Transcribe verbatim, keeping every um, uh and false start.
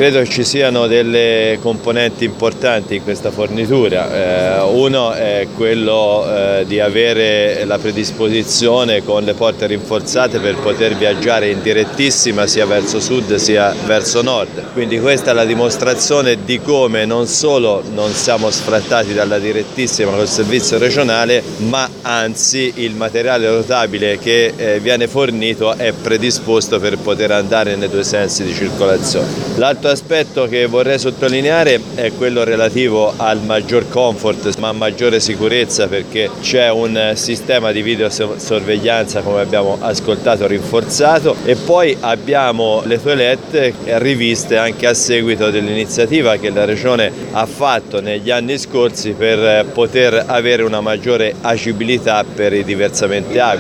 Credo ci siano delle componenti importanti in questa fornitura. Eh, uno è quello eh, di avere la predisposizione con le porte rinforzate per poter viaggiare in direttissima sia verso sud sia verso nord. Quindi questa è la dimostrazione di come non solo non siamo sfrattati dalla direttissima col servizio regionale, ma anzi il materiale rotabile che eh, viene fornito è predisposto per poter andare nei due sensi di circolazione. L'altro aspetto che vorrei sottolineare è quello relativo al maggior comfort ma maggiore sicurezza, perché c'è un sistema di videosorveglianza, come abbiamo ascoltato, rinforzato, e poi abbiamo le toilette riviste anche a seguito dell'iniziativa che la Regione ha fatto negli anni scorsi per poter avere una maggiore agibilità per i diversamente abili.